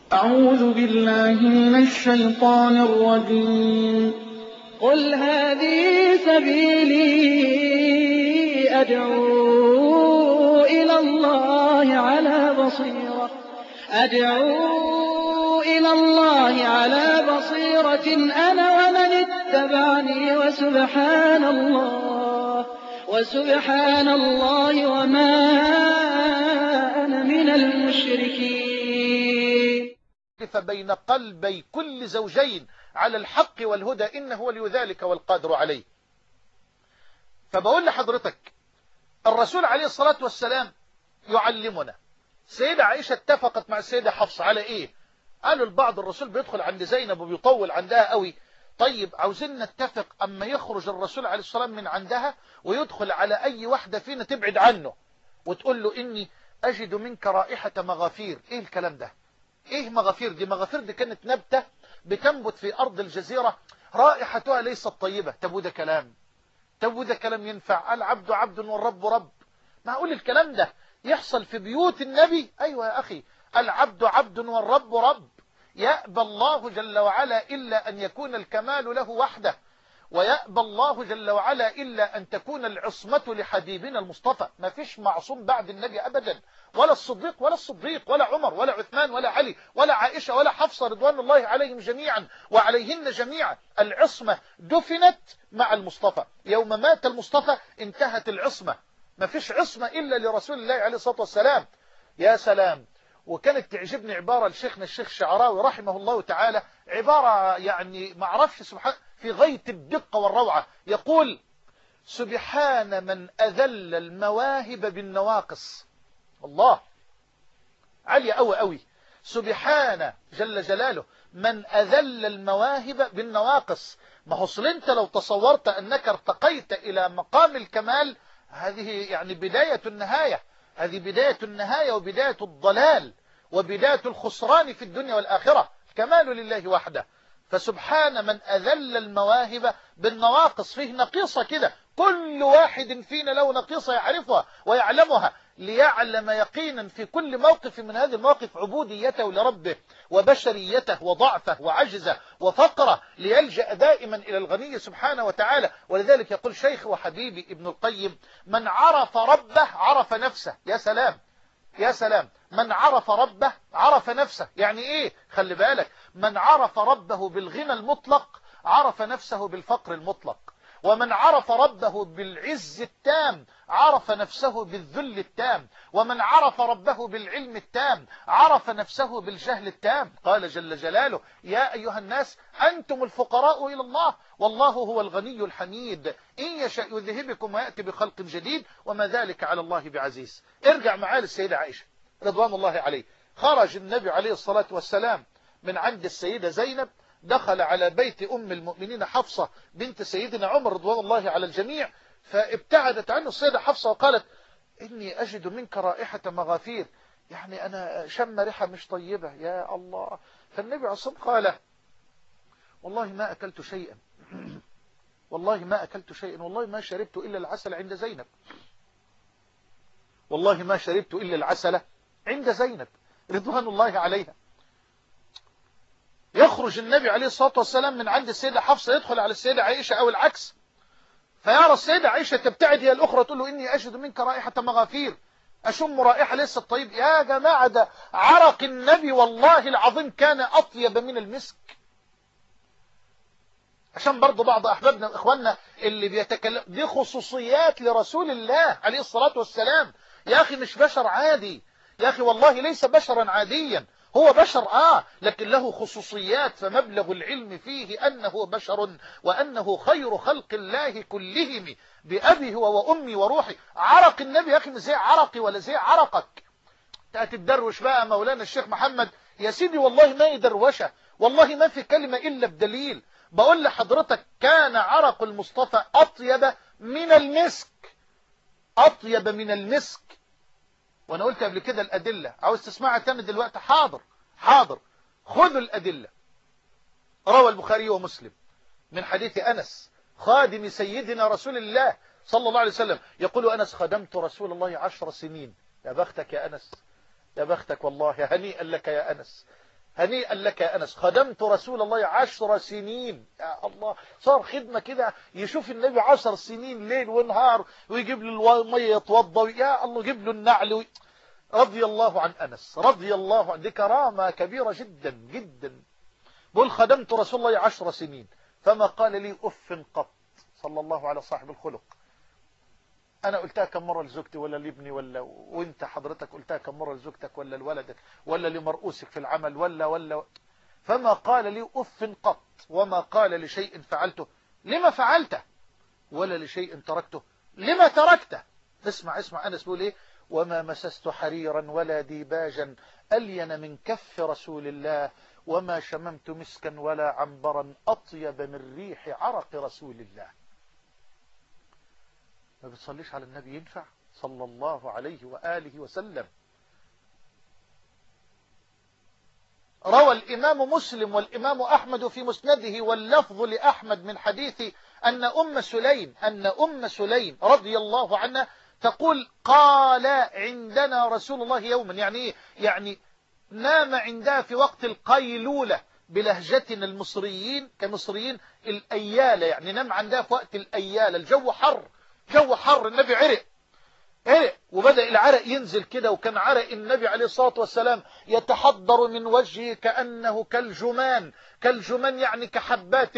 أعوذ بالله من الشيطان الرجيم. قل هذه سبيلي أدعو إلى الله على بصيرة أنا ومن اتبعني وسبحان الله وما أنا من المشركين. بين قلبي كل زوجين على الحق والهدى إنه ولي ذلك والقادر عليه. فبقول لحضرتك الرسول عليه الصلاة والسلام يعلمنا. سيدة عائشة اتفقت مع السيدة حفصة على ايه؟ قالوا البعض الرسول بيدخل عند زينب وبيطول عندها قوي. طيب عاوزين نتفق اما يخرج الرسول عليه الصلاة والسلام من عندها ويدخل على اي واحدة فينا تبعد عنه وتقول له اني اجد منك رائحة مغافير. ايه الكلام ده؟ ايه مغافير دي؟ مغافير دي كانت نبتة بتنبت في ارض الجزيرة رائحتها ليست طيبة. طب وده كلام ينفع؟ العبد عبد والرب رب. معقول الكلام ده يحصل في بيوت النبي؟ ايوه يا اخي، العبد عبد والرب رب. يأبى الله جل وعلا إلا أن يكون الكمال له وحده، ويأبى الله جل وعلا إلا أن تكون العصمة لحبيبنا المصطفى. ما فيش معصوم بعد النبي أبدا، ولا الصديق ولا عمر ولا عثمان ولا علي ولا عائشة ولا حفصة رضوان الله عليهم جميعا وعليهن جميعا. العصمة دفنت مع المصطفى. يوم مات المصطفى انتهت العصمة. ما فيش عصمة إلا لرسول الله عليه الصلاة والسلام. يا سلام. وكانت تعجبني عبارة لشيخنا الشيخ الشعراوي رحمه الله تعالى، عبارة يعني ما اعرفش سبحان في غاية الدقة والروعة. يقول: سبحان من أذل المواهب بالنواقص. الله، عالية قوي قوي. سبحان جل جلاله من أذل المواهب بالنواقص. ما هو اصل انت لو تصورت أنك ارتقيت إلى مقام الكمال، هذه يعني بداية النهاية. هذه بداية النهاية وبداية الضلال وبداية الخسران في الدنيا والآخرة. الكمال لله وحده. فسبحان من أذل المواهب بالنواقص. فيه نقيصة كده، كل واحد فينا له نقيصة يعرفها ويعلمها، ليعلم يقينا في كل موقف من هذه المواقف عبوديته لربه وبشريته وضعفه وعجزه وفقره، ليلجأ دائما إلى الغني سبحانه وتعالى. ولذلك يقول شيخ وحبيبي ابن القيم: من عرف ربه عرف نفسه. يا سلام يا سلام. من عرف ربه عرف نفسه. يعني ايه؟ خلي بالك، من عرف ربه بالغنى المطلق عرف نفسه بالفقر المطلق، ومن عرف ربه بالعز التام عرف نفسه بالذل التام، ومن عرف ربه بالعلم التام عرف نفسه بالجهل التام. قال جل جلاله: يا أيها الناس أنتم الفقراء إلى الله والله هو الغني الحميد إن يشاء يذهبكم ويأتي بخلق جديد وما ذلك على الله بعزيز. ارجع معايا للسيدة عائشة رضوان الله عليه. خرج النبي عليه الصلاة والسلام من عند السيدة زينب، دخل على بيت أم المؤمنين حفصة بنت سيدنا عمر رضوان الله على الجميع، فابتعدت عنه السيدة حفصة وقالت: إني أجد منك رائحة مغافير. يعني أنا شم ريحة مش طيبة يا الله. فالنبي عليه الصلاة والسلام قال: والله ما أكلت شيئا، والله ما أكلت شيئا، والله ما شربت إلا العسل عند زينب، والله ما شربت إلا العسل عند زينب رضوان الله عليها. يخرج النبي عليه الصلاة والسلام من عند السيدة حفصة يدخل على السيدة عائشة أو العكس، فيرى السيدة عائشة تبتعد هي الأخرى تقول له: إني أجد منك رائحة مغافير، أشم رائحة لسه طيب. يا جماعة ده عرق النبي والله العظيم كان أطيب من المسك. عشان برضو بعض أحبابنا وإخواننا اللي بيتكلم دي خصوصيات لرسول الله عليه الصلاة والسلام. يا أخي مش بشر عادي، يا أخي والله ليس بشرا عاديا، هو بشر لكن له خصوصيات. فمبلغ العلم فيه أنه بشر وأنه خير خلق الله كلهم بأبي هو وأمي وروحي. عرق النبي يا أخي مش زي عرقي ولا زي عرقك. تأتي الدروش بقى مولانا الشيخ محمد، يا سيدي والله ما يدروشه، والله ما في كلمة إلا بدليل. بقول لحضرتك كان عرق المصطفى أطيب من المسك، أطيب من المسك. وانا قلت قبل كده الأدلة، عاوز تسمعها تاني دلوقتي؟ حاضر خذوا الأدلة. روى البخاري ومسلم من حديث أنس خادم سيدنا رسول الله صلى الله عليه وسلم، يقول أنس: خدمت رسول الله 10 سنين. يا بختك يا أنس، يا بختك والله، هنيئا لك يا أنس. هنيئا لك يا أنس، خدمت رسول الله 10 سنين. يا الله، صار خدمة كده، يشوف النبي 10 سنين ليل ونهار، ويجيب له المية يتوضى، يا الله يجيب له النعل رضي الله عن أنس، رضي الله عن، دي كرامة كبيرة جدا جدا. بقول خدمت رسول الله 10 سنين فما قال لي أف قط، صلى الله على صاحب الخلق. أنا قلتها كم مرة لزوجتي ولا لابني، وانت حضرتك قلتها كم مرة لزوجتك ولا لولدك ولا لمرؤوسك في العمل ولا. فما قال لي أف قط، وما قال لشيء فعلته لما فعلته، ولا لشيء تركته لما تركته. اسمع أنس بيقول ايه: وما مسست حريرا ولا ديباجا ألين من كف رسول الله، وما شممت مسكا ولا عنبرا أطيب من ريح عرق رسول الله. ما بتصليش على النبي ينفع صلى الله عليه وآله وسلم. روى الإمام مسلم والإمام أحمد في مسنده، واللفظ لأحمد من حديث أن أم سليم رضي الله عنها تقول: قال عندنا رسول الله يوما، يعني نام عندها في وقت القيلولة، بلهجتنا المصريين كمصريين الأيالة، يعني نام عندها في وقت الأيالة، الجو حر، النبي عرق وبدأ العرق ينزل كده، وكان عرق النبي عليه الصلاة والسلام يتحضر من وجهه كأنه كالجمان يعني كحبات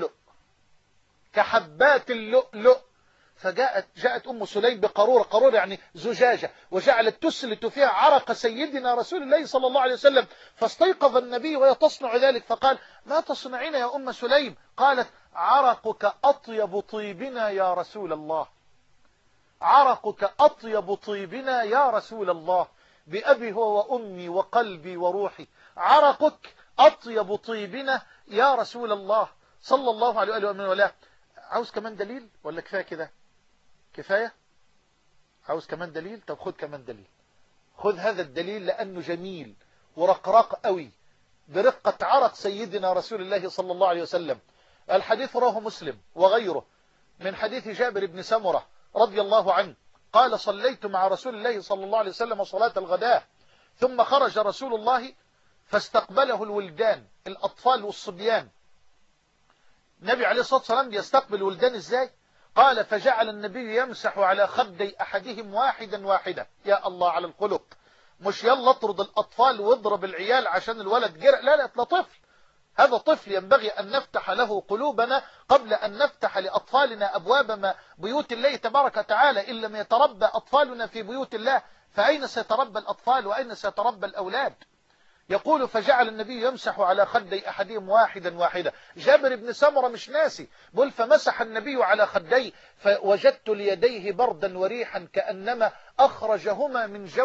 اللؤلؤ. جاءت أم سليم بقارورة يعني زجاجة، وجعلت تسلت فيها عرق سيدنا رسول الله صلى الله عليه وسلم. فاستيقظ النبي وهي تصنع ذلك، فقال: ما تصنعين يا أم سليم؟ قالت: عرقك أطيب طيبنا يا رسول الله، عرقك أطيب طيبنا يا رسول الله، بأبي هو وأمي وقلبي وروحي، عرقك أطيب طيبنا يا رسول الله صلى الله عليه وآله وسلم. عاوز كمان دليل ولا كفاية كده؟ كفاية؟ عاوز كمان دليل؟ طب خذ كمان دليل، خذ هذا الدليل لأنه جميل ورقراق قوي، برقة عرق سيدنا رسول الله صلى الله عليه وسلم. الحديث رواه مسلم وغيره من حديث جابر بن سمرة رضي الله عنه قال: صليت مع رسول الله صلى الله عليه وسلم صلاة الغداء، ثم خرج رسول الله فاستقبله الولدان، الأطفال والصبيان. النبي عليه الصلاة والسلام يستقبل الولدان ازاي؟ قال: فجعل النبي يمسح على خدي أحدهم واحدا. يا الله على الخلق، مش يلا اطرد الأطفال واضرب العيال عشان الولد جرأ، لا ده طفل، هذا طفل ينبغي أن نفتح له قلوبنا قبل أن نفتح لأطفالنا أبواب بيوت الله تبارك وتعالى. إن لم يتربى أطفالنا في بيوت الله فأين سيتربى الأطفال وأين سيتربى الأولاد؟ يقول: فجعل النبي يمسح على خدي أحدهم واحدا. جابر بن سمرة مش ناسي، بل فمسح النبي على خدي فوجدت ليديه بردا وريحا كأنما أخرجهما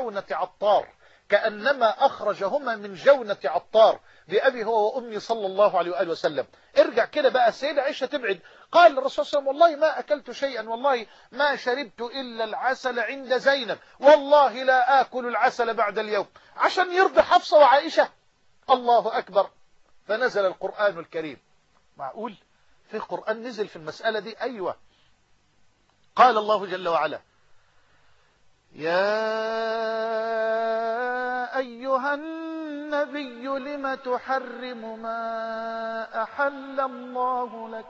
من جونة عطار، بأبي هو وأمي صلى الله عليه وآله وسلم. ارجع كده بقى، السيدة عائشة تبعد، قال الرسول صلى الله عليه وسلم: والله ما أكلت شيئا، والله ما شربت إلا العسل عند زينب، والله لا آكل العسل بعد اليوم، عشان يرضي حفصة وعائشة. الله أكبر. فنزل القرآن الكريم. معقول في قرآن نزل في المسألة دي؟ أيوة. قال الله جل وعلا: يا أيها النبي لم تحرم ما أحل الله لك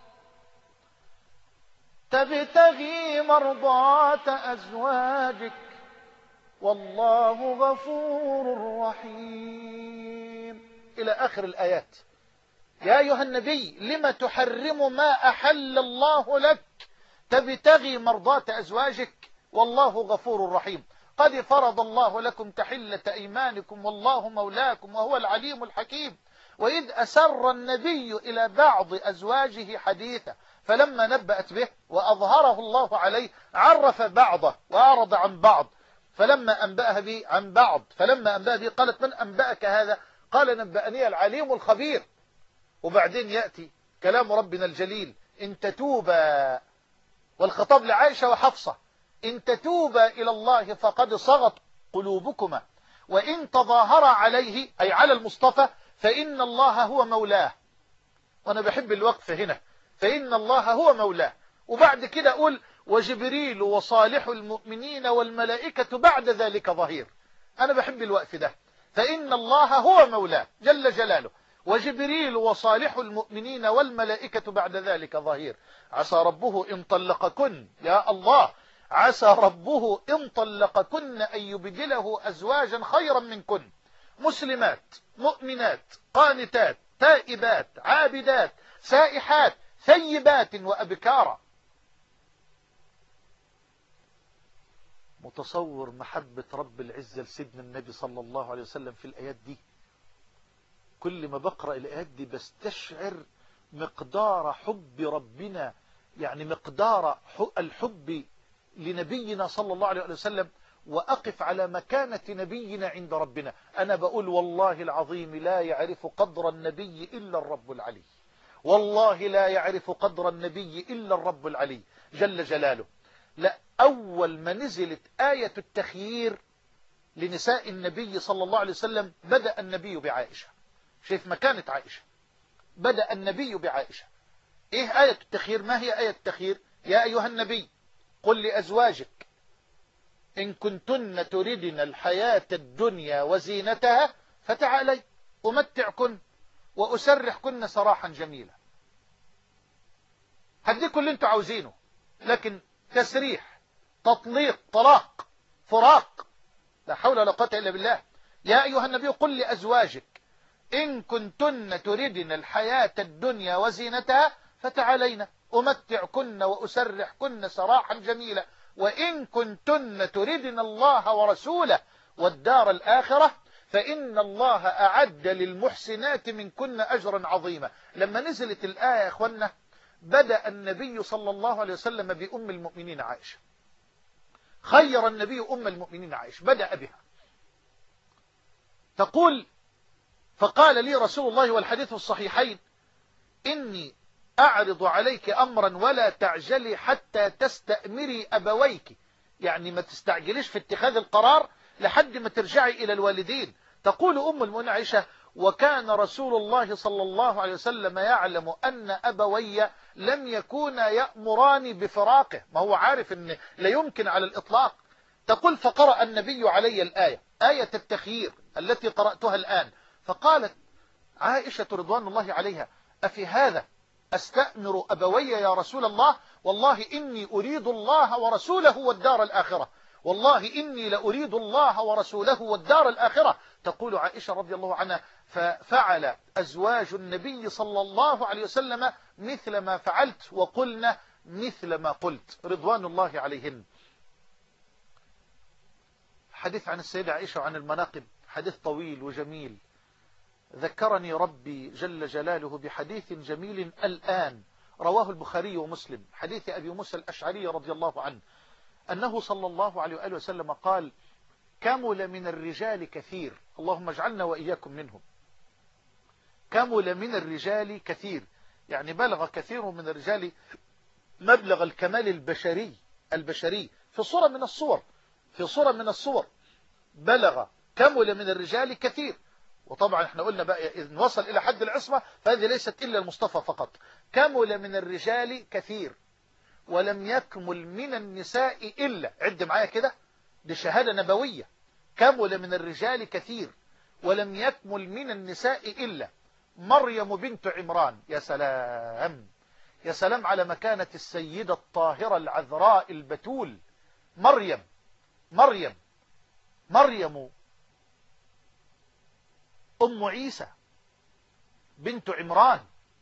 تبتغي مرضات أزواجك والله غفور رحيم، إلى آخر الآيات. يا أيها النبي لم تحرم ما أحل الله لك تبتغي مرضات أزواجك والله غفور رحيم، قد فرض الله لكم تحلة أيمانكم والله مولاكم وهو العليم الحكيم. وإذ أسر النبي إلى بعض أزواجه حديثا فلما نبأت به وأظهره الله عليه عرف بعضه وأعرض عن بعض، فلما أنبأها به قالت: من أنبأك هذا؟ قال: نبأني العليم الخبير. وبعدين يأتي كلام ربنا الجليل: إن تتوبا، والخطاب لعائشة وحفصة، إن تتوبا إلى الله فقد صغت قلوبكما، وإن تظاهر عليه أي على المصطفى فإن الله هو مولاه. وأنا بحب الوقف هنا، فإن الله هو مولاه. وبعد كده أقول: وجبريل وصالح المؤمنين والملائكة بعد ذلك ظهير. أنا بحب الوقف ده، فإن الله هو مولاه جل جلاله، وجبريل وصالح المؤمنين والملائكة بعد ذلك ظهير. عسى ربه إن طلقكن، يا الله، عسى ربه إن طلقكن أن يبدله أزواجا خيرا منكن، مسلمات مؤمنات قانتات تائبات عابدات سائحات ثيبات وأبكارا. متصور محبة رب العزة لسيدنا النبي صلى الله عليه وسلم في الآيات دي؟ كل ما بقرأ الآيات دي بستشعر مقدار حب ربنا، يعني مقدار الحب لنبينا صلى الله عليه وسلم، وأقف على مكانة نبينا عند ربنا. أنا بقول والله العظيم لا يعرف قدر النبي إلا الرب العلي، والله لا يعرف قدر النبي إلا الرب العلي جل جلاله. لا، أول ما نزلت آية التخيير لنساء النبي صلى الله عليه وسلم بدأ النبي بعائشة. شايف مكانة عائشة؟ بدأ النبي بعائشة. إيه آية التخيير؟ ما هي آية التخيير؟ يا أيها النبي قل لأزواجك إن كنتن تردن الحياة الدنيا وزينتها فتعالي أمتعكن وأسرحكن سراحا جميلا. هديكم اللي انتوا عاوزينه، لكن تسريح، تطليق، طلاق، فراق، لا حول ولا قوة إلا بالله. يا أيها النبي قل لأزواجك إن كنتن تردن الحياة الدنيا وزينتها فتعالينا أمتعكن وأسرحكن سراحا جميلا، وإن كنتن تردن الله ورسوله والدار الآخرة فإن الله أعد للمحسنات منكن أجرا عظيما. لما نزلت الآية يا أخوانا بدأ النبي صلى الله عليه وسلم بأم المؤمنين عائشة، خير النبي أم المؤمنين عائشة، بدأ بها. تقول فقال لي رسول الله والحديث الصحيحين إني أعرض عليك أمرا ولا تعجلي حتى تستأمري أبويك، يعني ما تستعجليش في اتخاذ القرار لحد ما ترجعي إلى الوالدين. تقول أم المؤمنين عائشة وكان رسول الله صلى الله عليه وسلم يعلم أن أبوي لم يكونا يأمراني بفراقه، ما هو عارف أن لا يمكن على الإطلاق. تقول فقرأ النبي علي الآية، آية التخيير التي قرأتها الآن، فقالت عائشة رضوان الله عليها أفي هذا أستأمر أبوي يا رسول الله؟ والله إني أريد الله ورسوله والدار الآخرة، والله إني لأريد الله ورسوله والدار الآخرة. تقول عائشة رضي الله عنها ففعل أزواج النبي صلى الله عليه وسلم مثل ما فعلت وقلنا مثل ما قلت رضوان الله عليهن. حديث عن السيدة عائشة وعن المناقب حديث طويل وجميل. ذكرني ربي جل جلاله بحديث جميل الآن رواه البخاري ومسلم، حديث أبي موسى الأشعري رضي الله عنه أنه صلى الله عليه وآله وسلم قال كمل من الرجال كثير، اللهم اجعلنا وإياكم منهم. كمل من الرجال كثير يعني بلغ كثير من الرجال مبلغ الكمال البشري في صورة من الصور بلغ كمل من الرجال كثير. وطبعا احنا قلنا بقى إذن وصل إلى حد العصمة فهذه ليست إلا المصطفى فقط. كمل من الرجال كثير ولم يكمل من النساء إلا، عد معايا كده، دي شهادة نبوية. كمل من الرجال كثير ولم يكمل من النساء إلا مريم بنت عمران. يا سلام، يا سلام على مكانة السيدة الطاهرة العذراء البتول مريم أم عيسى بنت عمران،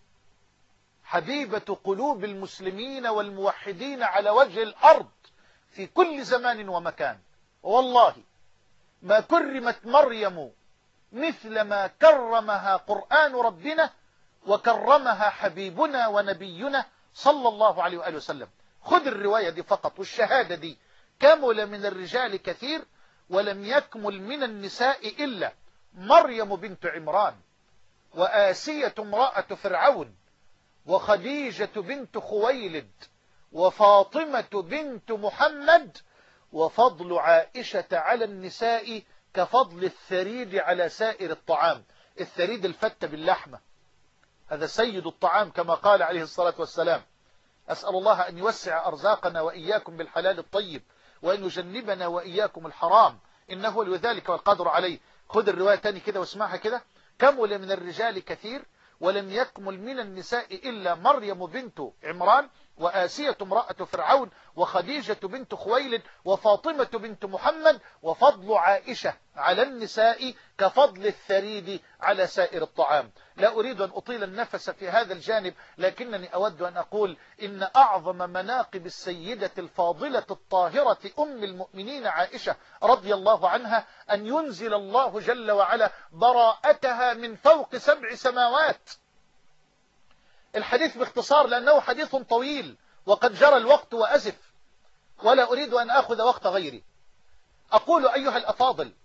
حبيبة قلوب المسلمين والموحدين على وجه الأرض في كل زمان ومكان. والله ما كرمت مريم مثل ما كرمها قرآن ربنا وكرمها حبيبنا ونبينا صلى الله عليه وآله وسلم. خذ الرواية دي فقط والشهادة دي، كمل من الرجال كثير ولم يكمل من النساء إلا مريم بنت عمران وآسية امرأة فرعون وخديجة بنت خويلد وفاطمة بنت محمد، وفضل عائشة على النساء كفضل الثريد على سائر الطعام. الثريد الفتة باللحمة، هذا سيد الطعام كما قال عليه الصلاة والسلام. أسأل الله أن يوسع أرزاقنا وإياكم بالحلال الطيب وأن يجنبنا وإياكم الحرام، إنه لذلك والقدر عليه. خد الرواية تاني كده واسمعها كده. كمل من الرجال كثير ولم يكمل من النساء إلا مريم بنت عمران وآسية امرأة فرعون وخديجة بنت خويلد وفاطمة بنت محمد، وفضل عائشة على النساء كفضل الثريد على سائر الطعام. لا أريد أن أطيل النفس في هذا الجانب، لكنني أود أن أقول إن أعظم مناقب السيدة الفاضلة الطاهرة أم المؤمنين عائشة رضي الله عنها أن ينزل الله جل وعلا براءتها من فوق 7 سماوات. الحديث باختصار لأنه حديث طويل وقد جرى الوقت وأزف، ولا أريد أن أخذ وقت غيري. أقول أيها الأفاضل،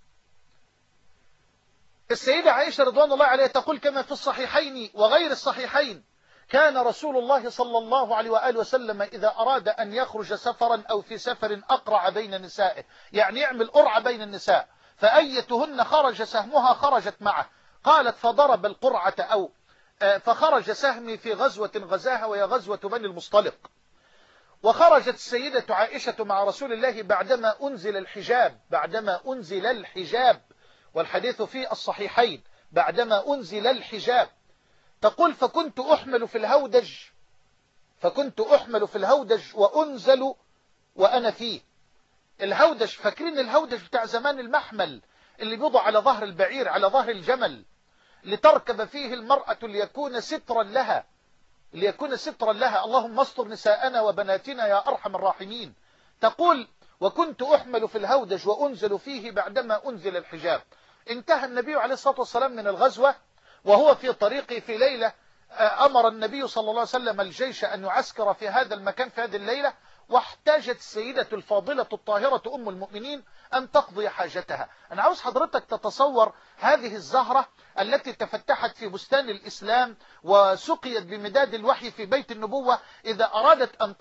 السيدة عائشة رضوان الله عليها تقول كما في الصحيحين وغير الصحيحين: كان رسول الله صلى الله عليه وآله وسلم إذا أراد أن يخرج سفرا أو في سفر أقرع بين نسائه، يعني يعمل قرعة بين النساء، فأيتهن خرج سهمها خرجت معه. قالت: فضرب القرعة أو فخرج سهمي في غزوة غزاها وهي غزوة بني المصطلق. وخرجت السيدة عائشة مع رسول الله بعدما أنزل الحجاب، والحديث في الصحيحين بعدما أنزل الحجاب. تقول: فكنت أحمل في الهودج وأنزل وأنا فيه. الهودج، فاكرين الهودج بتاع زمان، المحمل اللي بيوضع على ظهر البعير، على ظهر الجمل، لتركب فيه المرأة ليكون سترا لها. اللهم استر نساءنا وبناتنا يا أرحم الراحمين. تقول: وكنت أحمل في الهودج وأنزل فيه بعدما أنزل الحجاب. انتهى النبي عليه الصلاة والسلام من الغزوة وهو في طريقه في ليلة، أمر النبي صلى الله عليه وسلم الجيش أن يعسكر في هذا المكان في هذه الليلة، واحتاجت السيدة الفاضلة الطاهرة أم المؤمنين أن تقضي حاجتها. أنا عاوز حضرتك تتصور هذه الزهرة التي تفتحت في بستان الإسلام وسقيت بمداد الوحي في بيت النبوة، إذا أرادت أن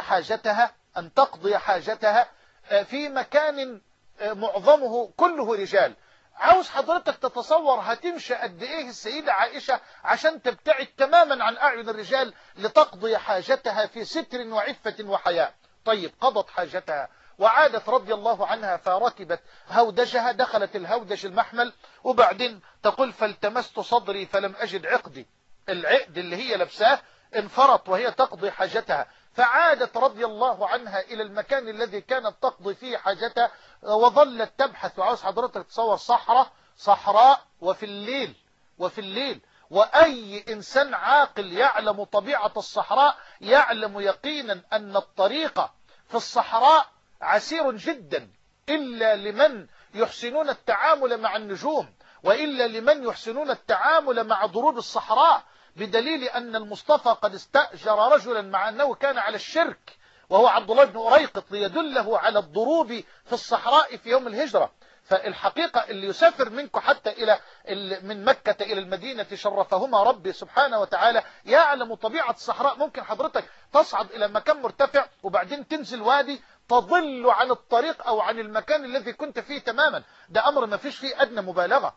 تقضي حاجتها في مكان معظمه كله رجال. عاوز حضرتك تتصور هتمشي قد ايه السيدة عائشة عشان تبتعد تماما عن أعين الرجال لتقضي حاجتها في ستر وعفة وحياء. طيب، قضت حاجتها وعادت رضي الله عنها فركبت هودجها، دخلت الهودج المحمل، وبعدين تقول: فالتمست صدري فلم أجد عقدي. العقد اللي هي لبساه انفرط وهي تقضي حاجتها، فعادت رضي الله عنها إلى المكان الذي كانت تقضي فيه حاجتها وظلت تبحث. وعاوز حضرتك تصور صحراء وفي الليل، وأي إنسان عاقل يعلم طبيعة الصحراء يعلم يقينا أن الطريق في الصحراء عسير جدا، إلا لمن يحسنون التعامل مع النجوم، وإلا لمن يحسنون التعامل مع ضروب الصحراء، بدليل أن المصطفى قد استأجر رجلا مع أنه كان على الشرك، وهو عبد الله بن أريقط، ليدله على الضروب في الصحراء في يوم الهجرة. فالحقيقة اللي يسافر منكم حتى من مكة إلى المدينة شرفهما ربي سبحانه وتعالى يعلم طبيعة الصحراء. ممكن حضرتك تصعد إلى مكان مرتفع وبعدين تنزل وادي تضل عن الطريق أو عن المكان الذي كنت فيه تماما. ده أمر ما فيش فيه أدنى مبالغة.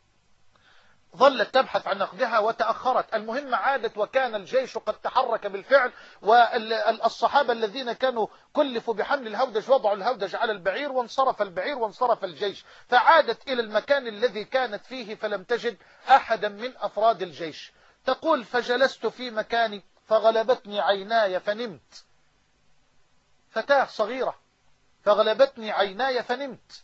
ظلت تبحث عن نقدها وتأخرت. المهم عادت وكان الجيش قد تحرك بالفعل، والصحابة الذين كانوا كلفوا بحمل الهودج وضعوا الهودج على البعير، وانصرف البعير وانصرف الجيش، فعادت إلى المكان الذي كانت فيه فلم تجد أحدا من أفراد الجيش. تقول: فجلست في مكاني فغلبتني عيناي فنمت. فتاة صغيرة، فغلبتني عيناي فنمت،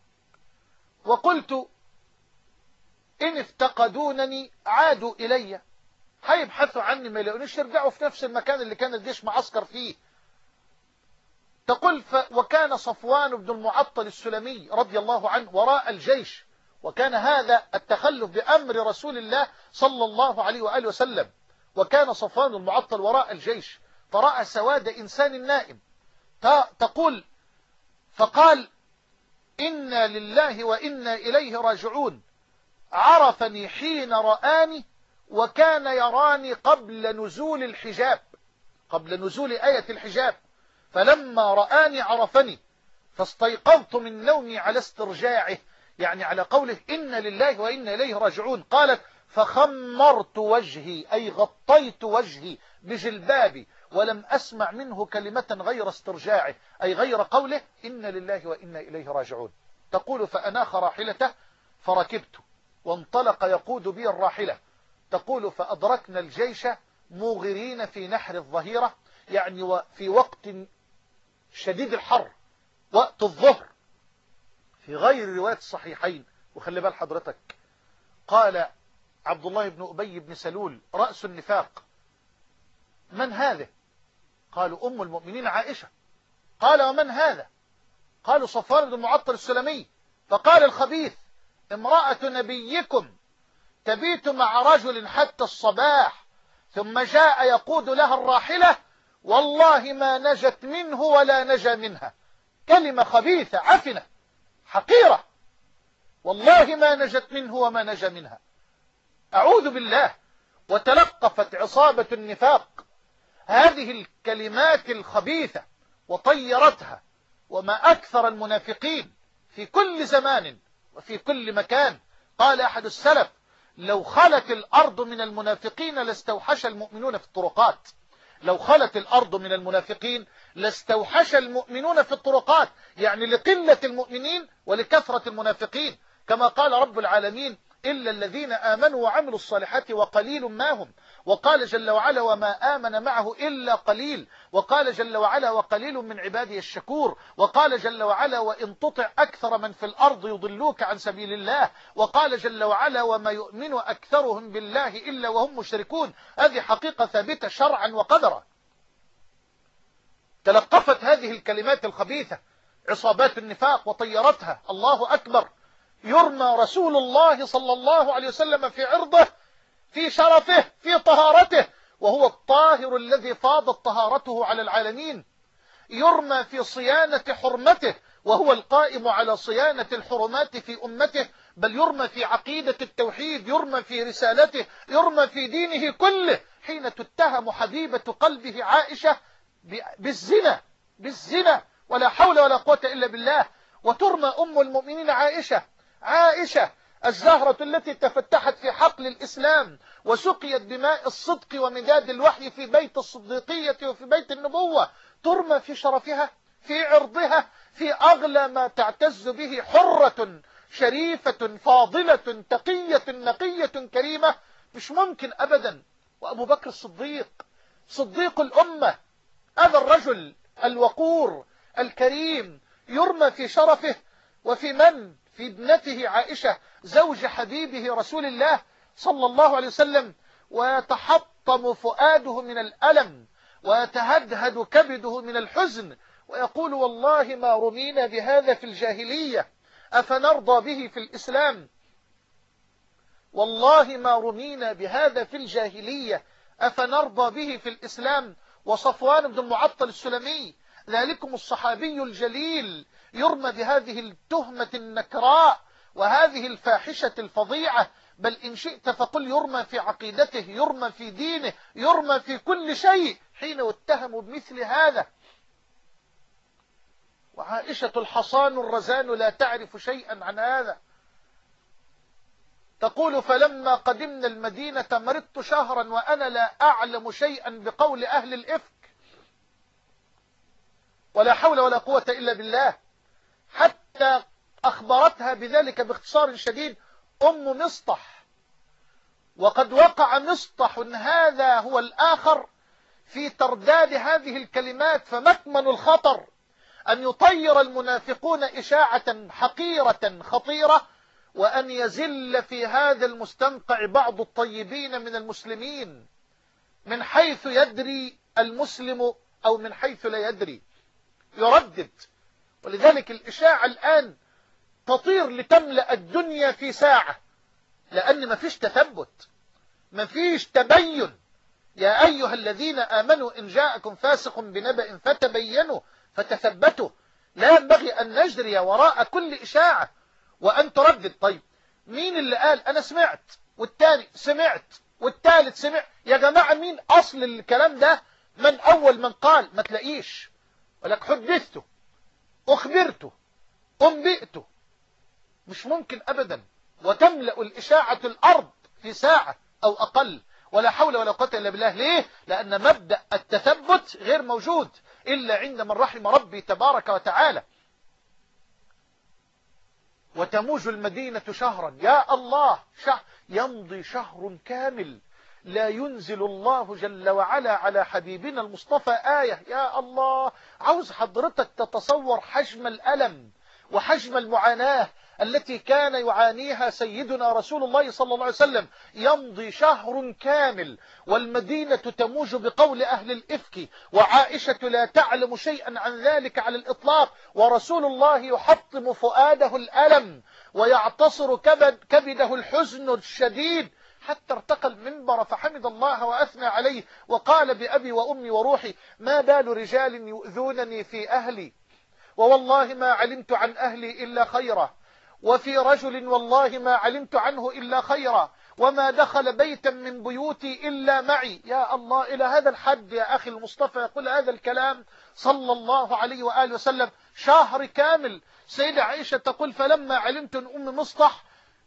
وقلت: إن افتقدونني عادوا إلي. هيبحثوا عني ما يلاقونيش يرجعوا في نفس المكان اللي كان الجيش معسكر فيه. تقول: وكان صفوان بن المعطل السلمي رضي الله عنه وراء الجيش، وكان هذا التخلف بأمر رسول الله صلى الله عليه وآله وسلم. وكان صفوان المعطل وراء الجيش فرأى سواد إنسان نائم. تقول: فقال: إنا لله وإنا إليه راجعون. عرفني حين رآني وكان يراني قبل نزول الحجاب، قبل نزول آية الحجاب، فلما رآني عرفني فاستيقظت من نومي على استرجاعه، يعني على قوله إنا لله وإنا إليه راجعون. قالت: فخمرت وجهي، أي غطيت وجهي بجلبابي، ولم أسمع منه كلمة غير استرجاعه، أي غير قوله إنا لله وإنا إليه راجعون. تقول: فأناخ راحلته فركبت وانطلق يقود بي الراحلة. تقول فأدركنا الجيش موغرين في نحر الظهيرة، يعني في وقت شديد الحر، وقت الظهر، في غير رواية الصحيحين. وخلي بال حضرتك، قال عبد الله بن أبي بن سلول رأس النفاق: من هذا؟ قالوا أم المؤمنين عائشة. قال ومن هذا؟ قالوا صفوان بن المعطل السلمي. فقال الخبيث: امرأة نبيكم تبيت مع رجل حتى الصباح، ثم جاء يقود لها الراحلة، والله ما نجت منه ولا نجا منها. كلمة خبيثة عفنة حقيرة، والله ما نجت منه وما نجا منها. أعوذ بالله. وتلقفت عصابة النفاق هذه الكلمات الخبيثة وطيرتها. وما أكثر المنافقين في كل زمان وفي كل مكان. قال أحد السلف: لو خلت الأرض من المنافقين لاستوحش المؤمنون في الطرقات. لو خلت الأرض من المنافقين لاستوحش المؤمنون في الطرقات، يعني لقلة المؤمنين ولكثرة المنافقين. كما قال رب العالمين: إلا الذين آمنوا وعملوا الصالحات وقليل ما هم. وقال جل وعلا: وما آمن معه إلا قليل. وقال جل وعلا: وقليل من عبادي الشكور. وقال جل وعلا: وإن تطع أكثر من في الأرض يضلوك عن سبيل الله. وقال جل وعلا: وما يؤمن أكثرهم بالله إلا وهم مشركون. هذه حقيقة ثابتة شرعا وقدرا. تلقفت هذه الكلمات الخبيثة عصابات النفاق وطيرتها. الله أكبر. يرمى رسول الله صلى الله عليه وسلم في عرضه، في شرفه، في طهارته، وهو الطاهر الذي فاضت طهارته على العالمين. يرمى في صيانة حرمته، وهو القائم على صيانة الحرمات في أمته. بل يرمى في عقيدة التوحيد، يرمى في رسالته، يرمى في دينه كله. حين تتهم حبيبة قلبه عائشة بالزنا ولا حول ولا قوة إلا بالله. وترمى أم المؤمنين عائشة الزهرة التي تفتحت في حقل الإسلام وسقيت بماء الصدق ومداد الوحي في بيت الصديقية وفي بيت النبوة. ترمى في شرفها، في عرضها، في أغلى ما تعتز به، حرة شريفة فاضلة تقية نقية كريمة. مش ممكن أبدا. وأبو بكر الصديق، صديق الأمة، هذا الرجل الوقور الكريم، يرمى في شرفه. وفي من؟ في ابنته عائشة زوج حبيبه رسول الله صلى الله عليه وسلم. ويتحطم فؤاده من الألم ويتهدهد كبده من الحزن، ويقول: والله ما رمينا بهذا في الجاهلية أفنرضى به في الإسلام. والله ما رمينا بهذا في الجاهلية أفنرضى به في الإسلام. وصفوان بن المعطل السلمي، ذلكم الصحابي الجليل، يرمى بهذه التهمة النكراء وهذه الفاحشة الفظيعة. بل إن شئت فقل يرمى في عقيدته، يرمى في دينه، يرمى في كل شيء حين يتهم بمثل هذا. وعائشة الحصان الرزان لا تعرف شيئا عن هذا. تقول: فلما قدمنا المدينة مرضت شهرا وأنا لا أعلم شيئا بقول أهل الإفك. ولا حول ولا قوة إلا بالله. حتى أخبرتها بذلك باختصار شديد أم مصطح. وقد وقع مصطح هذا هو الآخر في ترداد هذه الكلمات. فمكمن الخطر أن يطير المنافقون إشاعة حقيرة خطيرة، وأن يزل في هذا المستنقع بعض الطيبين من المسلمين من حيث يدري المسلم أو من حيث لا يدري، يردد. ولذلك الإشاعة الآن تطير لتملأ الدنيا في ساعة، لأن ما فيش تثبت، ما فيش تبين. يا أيها الذين آمنوا إن جاءكم فاسق بنبأ فتبينوا فتثبتوا. لا ينبغي أن نجري وراء كل إشاعة وأن تردد. طيب مين اللي قال؟ أنا سمعت، والتاني سمعت، والتالت سمع. يا جماعة مين أصل الكلام ده؟ من أول من قال؟ ما تلاقيش. ولك حدثته، أخبرته، أنبئته. مش ممكن أبدا. وتملأ الإشاعة الأرض في ساعة أو أقل. ولا حول ولا قوة إلا بالله. ليه؟ لأن مبدأ التثبت غير موجود إلا عند من رحم ربي تبارك وتعالى. وتموج المدينة شهرا. يا الله، يمضي شهر كامل لا ينزل الله جل وعلا على حبيبنا المصطفى آية. يا الله، عاوز حضرتك تتصور حجم الألم وحجم المعاناة التي كان يعانيها سيدنا رسول الله صلى الله عليه وسلم. يمضي شهر كامل والمدينة تموج بقول أهل الإفك، وعائشة لا تعلم شيئا عن ذلك على الإطلاق، ورسول الله يحطم فؤاده الألم ويعتصر كبده الحزن الشديد، حتى ارتقى المنبر فحمد الله وأثنى عليه وقال بأبي وأمي وروحي: ما بال رجال يؤذونني في أهلي، ووالله ما علمت عن أهلي إلا خيرا، وفي رجل والله ما علمت عنه إلا خيرا، وما دخل بيتا من بيوتي إلا معي. يا الله، إلى هذا الحد يا أخي المصطفى يقول هذا الكلام صلى الله عليه وآله وسلم. شهر كامل. سيدة عائشة تقول: فلما علمت أن أم مصطح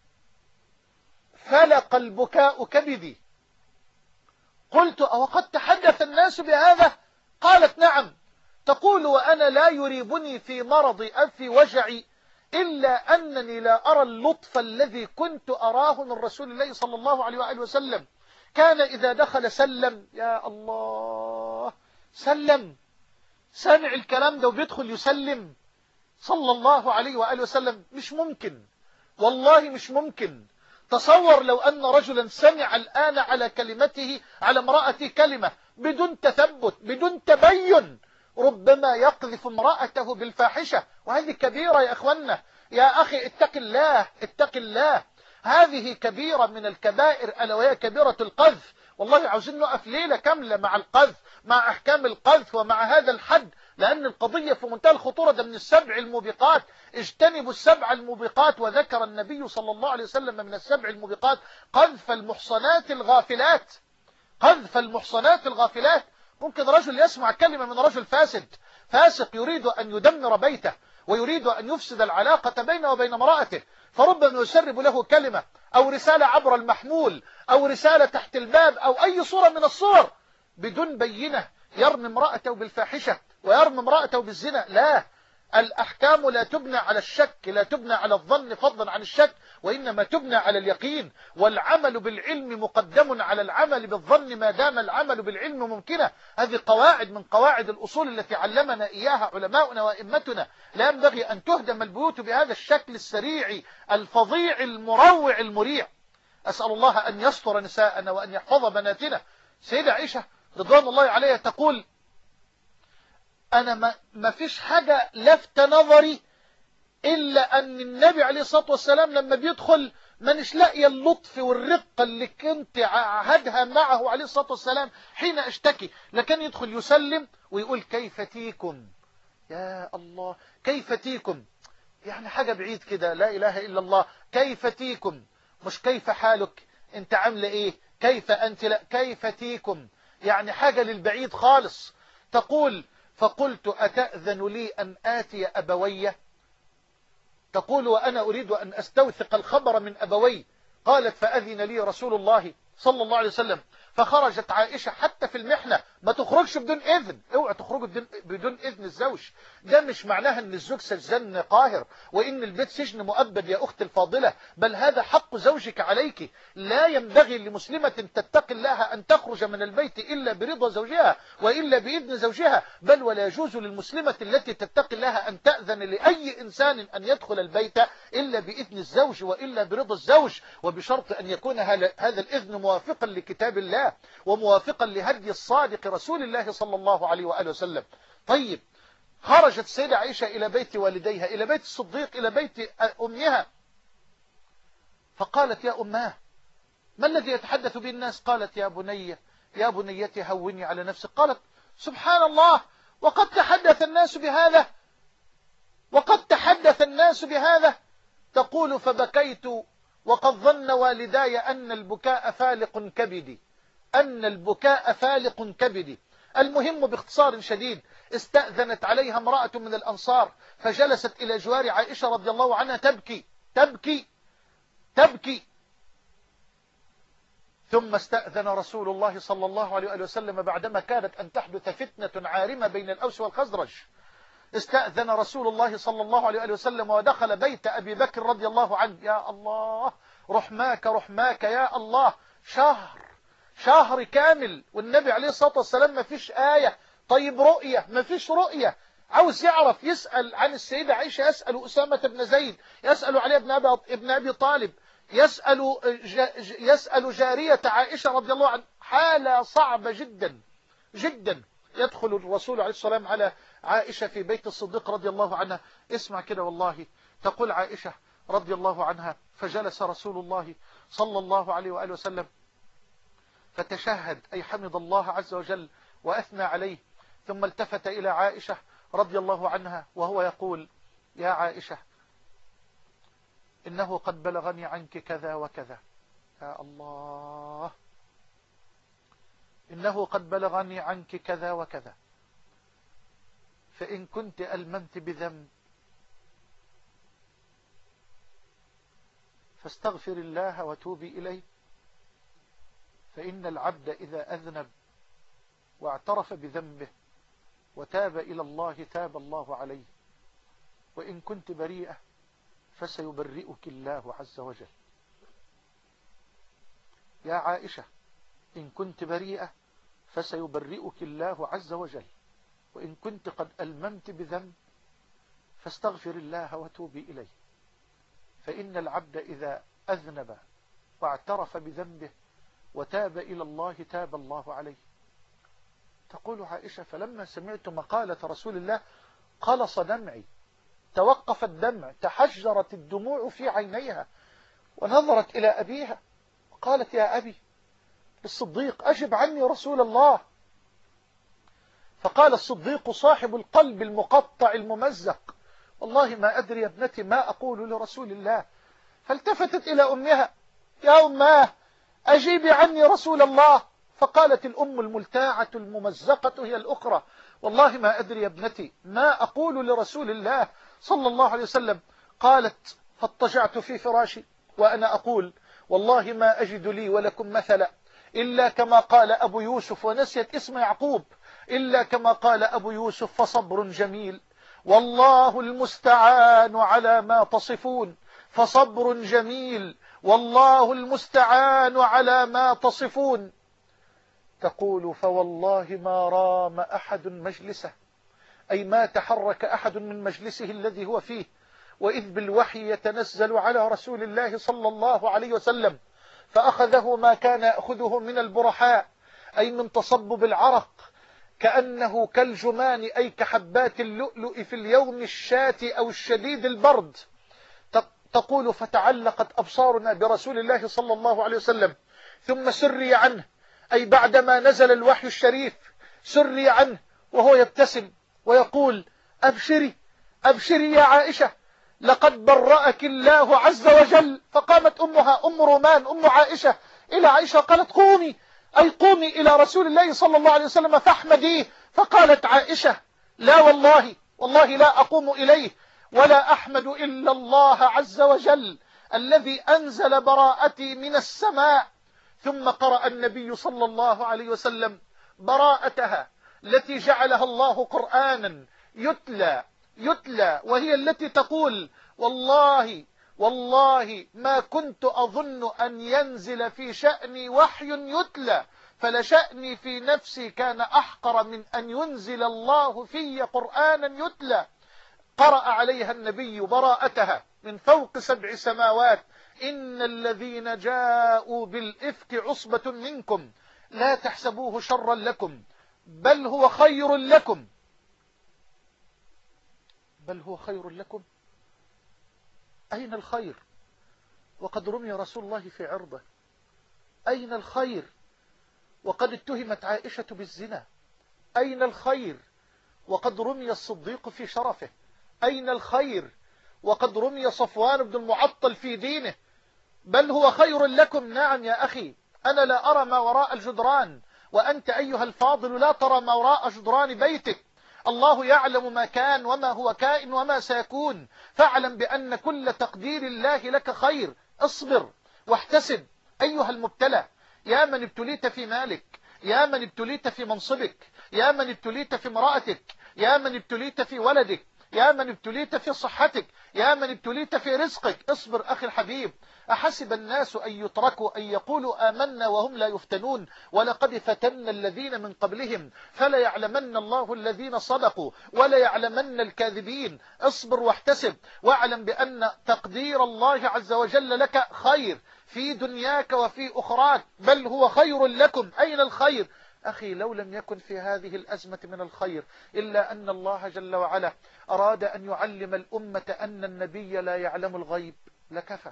فلق البكاء كبدي. قلت: أو قد تحدث الناس بهذا؟ قالت: نعم. تقول: وأنا لا يريبني في مرضي أو في وجعي إلا أنني لا أرى اللطف الذي كنت أراه من رسول الله صلى الله عليه وآله وسلم. كان إذا دخل سلم. يا الله، سلم، سامع الكلام ده وبيدخل يسلم صلى الله عليه وآله وسلم. مش ممكن، والله مش ممكن. تصور لو أن رجلا سمع الآن على كلمته على امرأته كلمة بدون تثبت بدون تبين، ربما يقذف امرأته بالفاحشة، وهذه كبيرة يا أخوانا. يا أخي اتق الله، اتق الله. هذه كبيرة من الكبائر، ألا وهي كبيرة القذف. والله عاوزين نقف ليلة كاملة مع القذف، مع أحكام القذف ومع هذا الحد، لأن القضية في منتهى الخطورة. ده من السبع الموبقات. اجتنبوا السبع الموبقات. وذكر النبي صلى الله عليه وسلم من السبع الموبقات قذف المحصنات الغافلات. قذف المحصنات الغافلات. ممكن رجل يسمع كلمة من رجل فاسق يريد أن يدمر بيته ويريد أن يفسد العلاقة بينه وبين امرأته، فربما يسرب له كلمة أو رسالة عبر المحمول أو رسالة تحت الباب أو أي صورة من الصور بدون بينة، يرمي امرأته بالفاحشة ويرمي امرأته بالزنا. لا، الأحكام لا تبنى على الشك، لا تبنى على الظن فضلا عن الشك، وإنما تبنى على اليقين. والعمل بالعلم مقدم على العمل بالظن ما دام العمل بالعلم ممكنا. هذه قواعد من قواعد الأصول التي علمنا إياها علماؤنا وإمتنا. لا ينبغي أن تهدم البيوت بهذا الشكل السريع الفظيع المروع المريع. أسأل الله أن يستر نساءنا وأن يحفظ بناتنا. سيدة عائشة رضوان الله عليها تقول: أنا ما فيش حاجة لفت نظري إلا أن النبي عليه الصلاة والسلام لما بيدخل مانيش لاقي اللطف والرقة اللي كنت عهدها معه عليه الصلاة والسلام حين أشتكي، لكن يدخل يسلم ويقول: كيف تيكم. يا الله، كيف تيكم، يعني حاجة بعيد كده. لا إله إلا الله. كيف تيكم، مش كيف حالك، أنت عامله إيه، كيف أنت، لا، كيف تيكم، يعني حاجة للبعيد خالص. تقول: فقلت: أتأذن لي أن آتي أبوي؟ تقول: وأنا أريد أن أستوثق الخبر من أبوي. قالت: فأذن لي رسول الله صلى الله عليه وسلم. فخرجت عائشة حتى في المحنة ما تخرجش بدون إذن. اوعى تخرجوا بدون إذن الزوج. ده مش معناها أن الزوج سجن قاهر وإن البيت سجن مؤبد يا أخت الفاضلة، بل هذا حق زوجك عليك. لا ينبغي لمسلمة تتقي الله أن تخرج من البيت إلا برضا زوجها وإلا بإذن زوجها، بل ولا يجوز للمسلمة التي تتقي الله أن تأذن لأي إنسان أن يدخل البيت إلا بإذن الزوج وإلا برضا الزوج، وبشرط أن يكون هذا الإذن موافقا لكتاب الله وموافقا لهدي الصادق رسول الله صلى الله عليه وآله وسلم. طيب، خرجت السيدة عائشة إلى بيت والديها، إلى بيت الصديق، إلى بيت أمها، فقالت: يا أماه، ما الذي يتحدث به الناس؟ قالت: يا بني، يا بنيتي هوني على نفسك. قالت: سبحان الله، وقد تحدث الناس بهذا، وقد تحدث الناس بهذا. تقول: فبكيت وقد ظن والداي أن البكاء فالق كبدي، أن البكاء فالق كبدي. المهم باختصار شديد، استأذنت عليها امرأة من الأنصار فجلست إلى جوار عائشة رضي الله عنها تبكي تبكي تبكي. ثم استأذن رسول الله صلى الله عليه وسلم بعدما كانت أن تحدث فتنة عارمة بين الأوس والخزرج. استأذن رسول الله صلى الله عليه وسلم ودخل بيت أبي بكر رضي الله عنه. يا الله، رحماك رحماك يا الله، شهر كامل والنبي عليه الصلاة والسلام ما فيش آية. طيب رؤية؟ ما فيش رؤية. عاوز يعرف يسأل عن السيدة عائشة، يسأل أسامة بن زيد، يسأل علي بن أبي طالب، يسأل جارية عائشة رضي الله عنها. حالة صعبة جدا جدا. يدخل الرسول عليه الصلاة والسلام على عائشة في بيت الصديق رضي الله عنها. اسمع كده والله، تقول عائشة رضي الله عنها: فجلس رسول الله صلى الله عليه وآله وسلم فتشهد، أي حمد الله عز وجل وأثنى عليه، ثم التفت إلى عائشة رضي الله عنها وهو يقول: يا عائشة، إنه قد بلغني عنك كذا وكذا. يا الله، إنه قد بلغني عنك كذا وكذا، فإن كنت ألممت بذنب فاستغفر الله وتوبي إليه، فإن العبد إذا أذنب واعترف بذنبه وتاب إلى الله تاب الله عليه، وإن كنت بريئة فسيبرئك الله عز وجل. يا عائشة، إن كنت بريئة فسيبرئك الله عز وجل، وإن كنت قد ألممت بذنب فاستغفر الله وتوبي إليه، فإن العبد إذا أذنب واعترف بذنبه وتاب إلى الله تاب الله عليه. تقول عائشة: فلما سمعت مقالة رسول الله قلص دمعي، توقف الدمع، تحجرت الدموع في عينيها، ونظرت إلى أبيها قالت: يا أبي الصديق، أجب عني رسول الله. فقال الصديق صاحب القلب المقطع الممزق: والله ما أدري يا ابنتي ما أقول لرسول الله. فالتفتت إلى أمها: يا أماه أجيبي عني رسول الله. فقالت الأم الملتاعة الممزقة هي الأخرى: والله ما أدري يا ابنتي ما أقول لرسول الله صلى الله عليه وسلم. قالت: فاضطجعت في فراشي وأنا أقول: والله ما أجد لي ولكم مثلا إلا كما قال أبو يوسف، ونسيت اسم يعقوب، إلا كما قال أبو يوسف: فصبر جميل والله المستعان على ما تصفون. فصبر جميل والله المستعان على ما تصفون. تقول: فوالله ما رام أحد مجلسه، أي ما تحرك أحد من مجلسه الذي هو فيه، وإذ بالوحي يتنزل على رسول الله صلى الله عليه وسلم، فأخذه ما كان يأخذه من البرحاء، أي من تصبب العرق، كأنه كالجمان، أي كحبات اللؤلؤ في اليوم الشاتي أو الشديد البرد. تقول: فتعلقت أبصارنا برسول الله صلى الله عليه وسلم، ثم سري عنه، أي بعدما نزل الوحي الشريف سري عنه وهو يبتسم ويقول: أبشري أبشري يا عائشة، لقد برأك الله عز وجل. فقامت أمها أم رومان أم عائشة إلى عائشة قالت: قومي، أي قومي إلى رسول الله صلى الله عليه وسلم فاحمديه. فقالت عائشة: لا والله، والله لا أقوم إليه ولا أحمد إلا الله عز وجل الذي أنزل براءتي من السماء. ثم قرأ النبي صلى الله عليه وسلم براءتها التي جعلها الله قرآنا يتلى، وهي التي تقول: والله ما كنت أظن أن ينزل في شأني وحي يتلى، فلشأني في نفسي كان أحقر من أن ينزل الله في قرآنا يتلى. قرأ عليها النبي براءتها من فوق 7 سماوات: إن الذين جاءوا بالإفك عصبة منكم لا تحسبوه شرا لكم بل هو خير لكم. بل هو خير لكم. أين الخير وقد رمي رسول الله في عرضه؟ أين الخير وقد اتهمت عائشة بالزنا؟ أين الخير وقد رمي الصديق في شرفه؟ أين الخير وقد رمي صفوان بن المعطل في دينه؟ بل هو خير لكم. نعم يا أخي، أنا لا أرى ما وراء الجدران، وأنت أيها الفاضل لا ترى ما وراء جدران بيتك. الله يعلم ما كان وما هو كائن وما سيكون، فاعلم بأن كل تقدير الله لك خير. اصبر واحتسب أيها المبتلى، يا من ابتليت في مالك، يا من ابتليت في منصبك، يا من ابتليت في امرأتك، يا من ابتليت في ولدك، يا من ابتليت في صحتك، يا من ابتليت في رزقك، اصبر أخي الحبيب. أحسب الناس أن يتركوا أن يقولوا آمنا وهم لا يفتنون، ولقد فتنا الذين من قبلهم فليعلمن الله الذين صدقوا وليعلمن الكاذبين. اصبر واحتسب، واعلم بأن تقدير الله عز وجل لك خير في دنياك وفي أخراك، بل هو خير لكم. أين الخير؟ أخي لو لم يكن في هذه الأزمة من الخير إلا أن الله جل وعلا أراد أن يعلم الأمة أن النبي لا يعلم الغيب لكفى.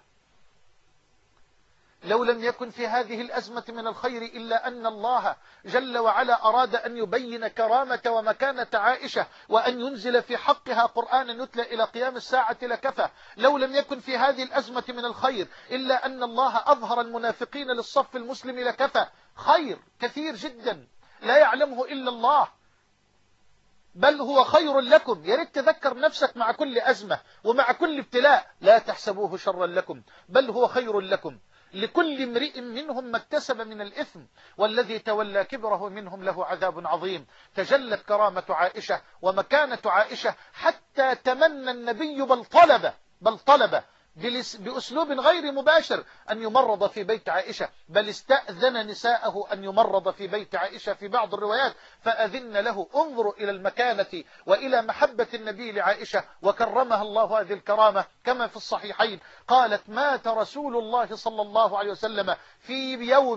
لو لم يكن في هذه الأزمة من الخير إلا أن الله جل وعلا أراد أن يبين كرامة ومكانة عائشة وأن ينزل في حقها قرآنا يتلى إلى قيام الساعة لكفى. لو لم يكن في هذه الأزمة من الخير إلا أن الله أظهر المنافقين للصف المسلم لكفى. خير كثير جدا لا يعلمه إلا الله، بل هو خير لكم. يا ريت تذكر نفسك مع كل أزمة ومع كل ابتلاء، لا تحسبوه شرا لكم بل هو خير لكم. لكل امرئ منهم ما اكتسب من الإثم والذي تولى كبره منهم له عذاب عظيم. تجلت كرامة عائشة ومكانة عائشة حتى تمنى النبي بل طلب بأسلوب غير مباشر أن يمرض في بيت عائشة، بل استأذن نساءه أن يمرض في بيت عائشة في بعض الروايات فأذن له. انظروا إلى المكانة وإلى محبة النبي لعائشة، وكرمها الله هذه الكرامة كما في الصحيحين قالت مات رسول الله صلى الله عليه وسلم في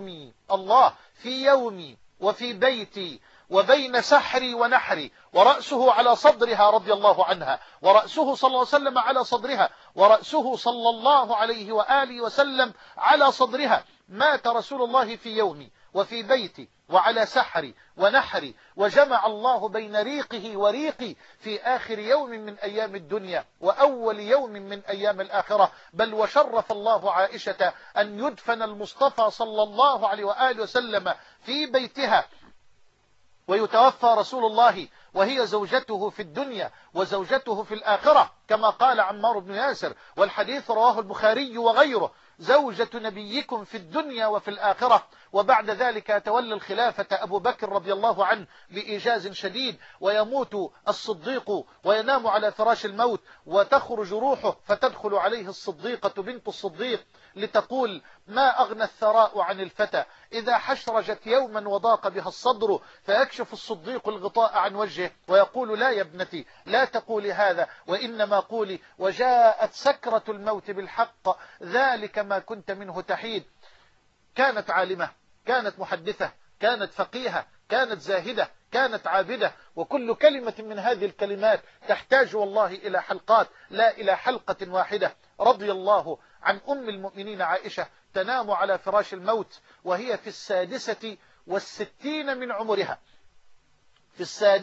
يومي وفي بيتي وبين سحري ونحري، ورأسه على صدرها رضي الله عنها، ورأسه صلى الله عليه وسلم على صدرها، ورأسه صلى الله عليه وآله وسلم على صدرها. مات رسول الله في يومي وفي بيتي وعلى سحري ونحري، وجمع الله بين ريقه وريقي في آخر يوم من أيام الدنيا وأول يوم من أيام الآخرة. بل وشرف الله عائشة أن يدفن المصطفى صلى الله عليه وآله وسلم في بيتها، ويتوفى رسول الله وهي زوجته في الدنيا وزوجته في الآخرة، كما قال عمار بن ياسر، والحديث رواه البخاري وغيره: زوجة نبيكم في الدنيا وفي الآخرة. وبعد ذلك يتولى الخلافة أبو بكر رضي الله عنه بإيجاز شديد، ويموت الصديق وينام على فراش الموت، وتخرج روحه فتدخل عليه الصديقة بنت الصديق لتقول: ما أغنى الثراء عن الفتى إذا حشرجت يوما وضاق بها الصدر. فيكشف الصديق الغطاء عن وجهه ويقول: لا يا ابنتي لا تقولي هذا، وإنما قولي: وجاءت سكرة الموت بالحق ذلك ما كنت منه تحيد. كانت عالمة، كانت محدثة، كانت فقيهة، كانت زاهدة، كانت عابدة، وكل كلمة من هذه الكلمات تحتاج والله إلى حلقات لا إلى حلقة واحدة. رضي الله عن أم المؤمنين عائشة، تنام على فراش الموت وهي في 66 من عمرها، في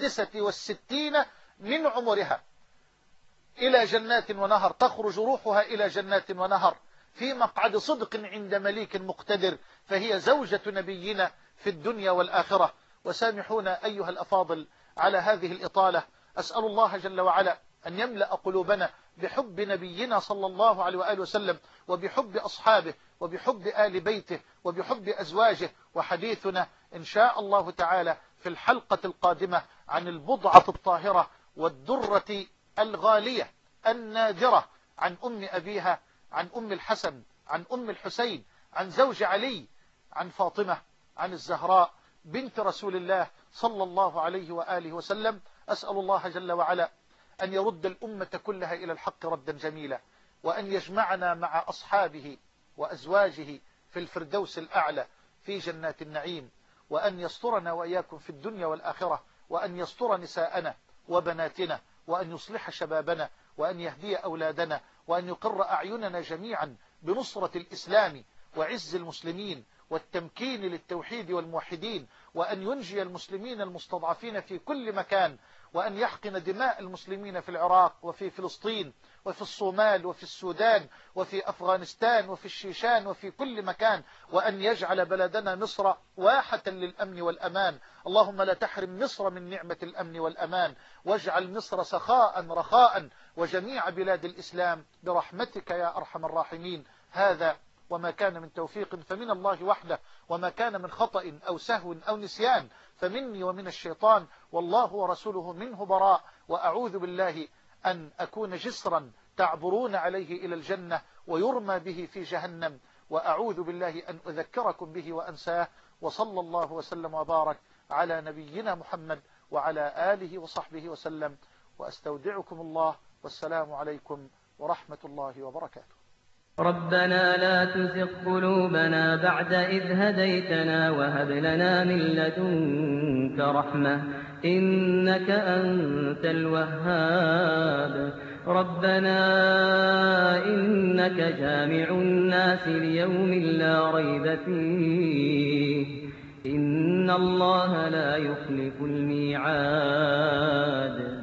66 من عمرها، إلى جنات ونهر، تخرج روحها إلى جنات ونهر في مقعد صدق عند مليك مقتدر، فهي زوجة نبينا في الدنيا والآخرة. وسامحونا أيها الأفاضل على هذه الإطالة، أسأل الله جل وعلا أن يملأ قلوبنا بحب نبينا صلى الله عليه وآله وسلم، وبحب أصحابه، وبحب آل بيته، وبحب أزواجه. وحديثنا إن شاء الله تعالى في الحلقة القادمة عن البضعة الطاهرة والدرة الغالية النادرة، عن أم أبيها، عن أم الحسن، عن أم الحسين، عن زوج علي، عن فاطمة، عن الزهراء بنت رسول الله صلى الله عليه وآله وسلم. أسأل الله جل وعلا أن يرد الأمة كلها إلى الحق ردا جميلا، وأن يجمعنا مع أصحابه وأزواجه في الفردوس الأعلى في جنات النعيم، وأن يسترنا وإياكم في الدنيا والآخرة، وأن يستر نساءنا وبناتنا، وأن يصلح شبابنا، وأن يهدي أولادنا، وأن يقر أعيننا جميعا بنصرة الإسلام وعز المسلمين والتمكين للتوحيد والموحدين، وأن ينجي المسلمين المستضعفين في كل مكان، وأن يحقن دماء المسلمين في العراق وفي فلسطين وفي الصومال وفي السودان وفي أفغانستان وفي الشيشان وفي كل مكان، وأن يجعل بلدنا مصر واحة للأمن والأمان. اللهم لا تحرم مصر من نعمة الأمن والأمان، واجعل مصر سخاء رخاء وجميع بلاد الإسلام برحمتك يا أرحم الراحمين. هذا وما كان من توفيق فمن الله وحده، وما كان من خطأ أو سهو أو نسيان فمني ومن الشيطان، والله ورسوله منه براء. وأعوذ بالله أن أكون جسرا تعبرون عليه إلى الجنة ويرمى به في جهنم، وأعوذ بالله أن أذكركم به وأنساه. وصلى الله وسلم وبارك على نبينا محمد وعلى آله وصحبه وسلم، وأستودعكم الله، والسلام عليكم ورحمة الله وبركاته. ربنا لا تزغ قلوبنا بعد إذ هديتنا وهب لنا من لدنك رحمة إنك أنت الوهاب. ربنا إنك جامع الناس ليوم لا ريب فيه إن الله لا يخلف الميعاد.